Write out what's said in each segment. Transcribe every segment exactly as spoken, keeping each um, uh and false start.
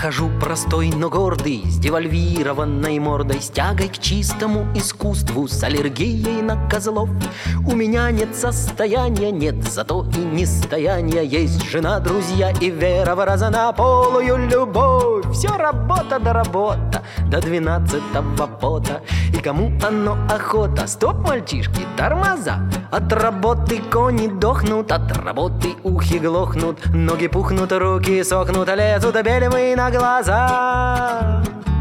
хожу простой, но гордый, с девальвированной мордой, с тягой к чистому искусству, с аллергией на козлов. У меня нет состояния, нет зато и нестояния. Есть жена, друзья и вера в разнополую любовь. Все работа да работа до двенадцатого пота. И кому оно охота? Стоп, мальчишки, тормоза! От работы кони дохнут, от работы ухи глохнут, ноги пухнут, руки сохнут, лезут белевые на глаза.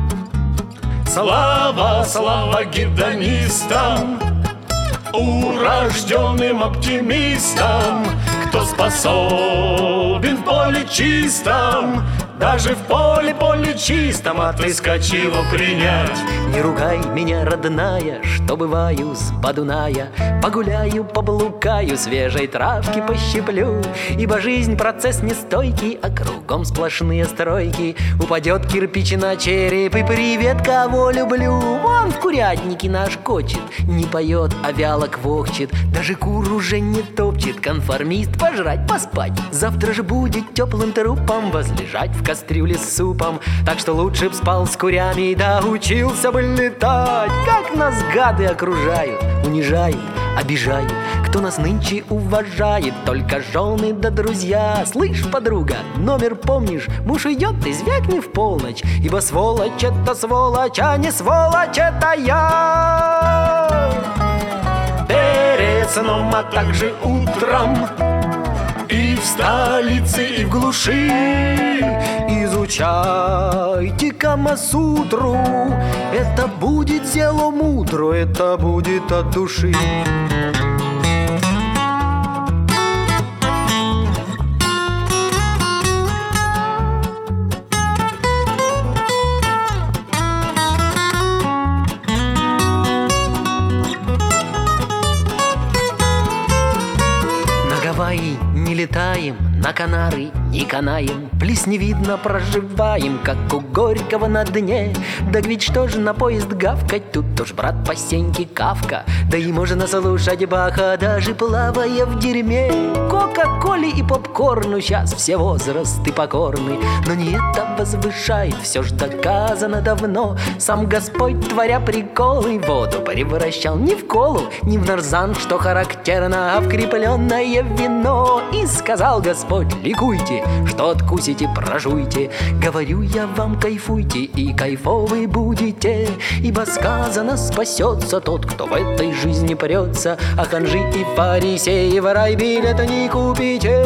Слава, слава гедонистам, урожденным оптимистам, кто способен в поле чистом, даже в поле, поле чистом отыскать его принять. Не ругай меня, родная, что бываю с Подуная. Погуляю, поблукаю, свежей травки пощиплю. Ибо жизнь процесс нестойкий, а кругом сплошные стройки. Упадет кирпич на череп, и привет, кого люблю. Вон в курятнике наш кочет, не поет, а вяло квохчет. Даже кур уже не топчет, конформист пожрать, поспать. Завтра же будет теплым трупом возлежать в кастрюле с супом. Так что лучше б спал с курями, да учился бы летать. Как нас гады окружают, унижают, обижают. Кто нас нынче уважает? Только жены да друзья. Слышь, подруга, номер помнишь? Муж идет, ты звякни в полночь. Ибо сволочь это сволочь, а не сволочь это я. Перед сном, а также утром, и в столице, и в глуши изучайте Камасутру. Это будет зело мудро, это будет от души. На Гавайи не летаем, на Канары не канаем, плес не видно проживаем, как у Горького на дне. Да ведь что же на поезд гавкать, тут уж, брат, по стеньке Кавка. Да и можно слушать Баха, даже плавая в дерьме. Кока-коле и попкорну сейчас все возрасты покорны. Но не это возвышает, все ж доказано давно. Сам Господь, творя приколы, воду превращал не в колу, не в нарзан, что характерно, а в крепленное вино. И сказал Господь: ликуйте, что откусите, прожуйте. Говорю я вам, кайфуйте, и кайфовы будете. Ибо сказано, спасется тот, кто в этой жизни прется. А ханжи и фарисеи в рай билета не купите.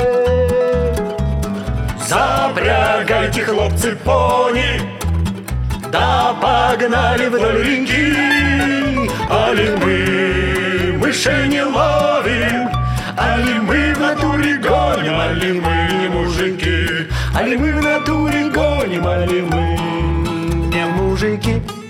Запрягайте, хлопцы, пони, да погнали вдоль реки. Али мы мышей не ловим, али мы в натуре гоним, али мы не мужики, али мы в натуре гоним, али мы не мужики.